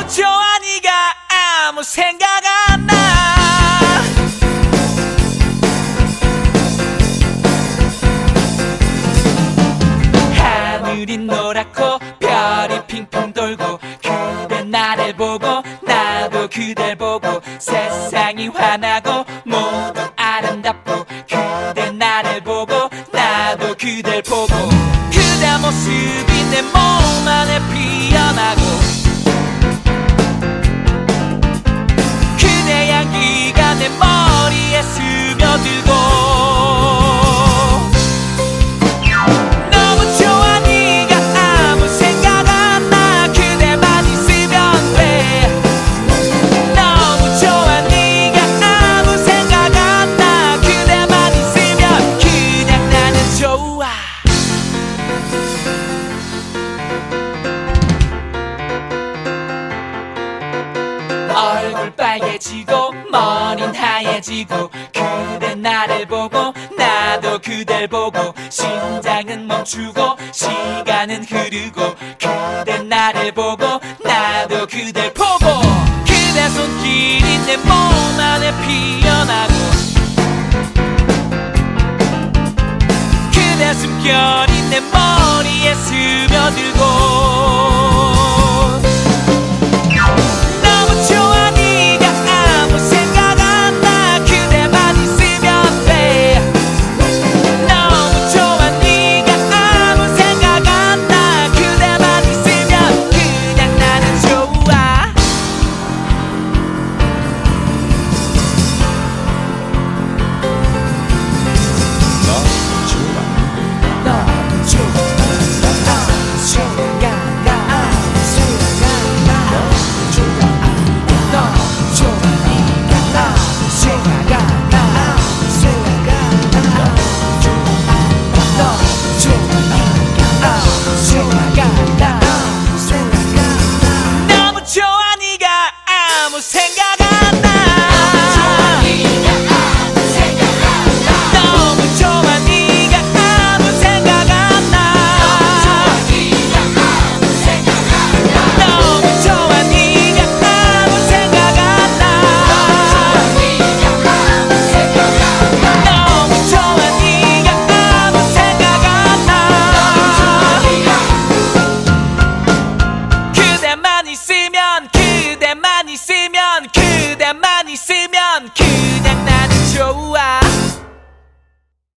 너무 좋아 네가 아무 생각 안 나. 하늘이 노랗고 별이 핑핑 돌고 그대 나를 보고 나도 그댈 보고 세상이 환하고 모두 아름답고 그대 나를 보고 나도 그댈 보고 그대 모습이 내 몸 안에 피어나고 그대 향기가 내 머리에 스며들고 너무 좋아 네가 아무 생각 안 나. 그대만 있으면 돼. 너무 좋아 네가 아무 생각 안 나. 그대만 있으면 그냥 나는 좋아. 얼굴 빨개지고 머린 하얘지고 그대 나를 보고 나도 그댈 보고 심장은 멈추고 시간은 흐르고 그대 나를 보고 나도 그댈 보고 그대 손길이 내 몸 안에 피어나고 그대 숨결이 내 머리에 스며들고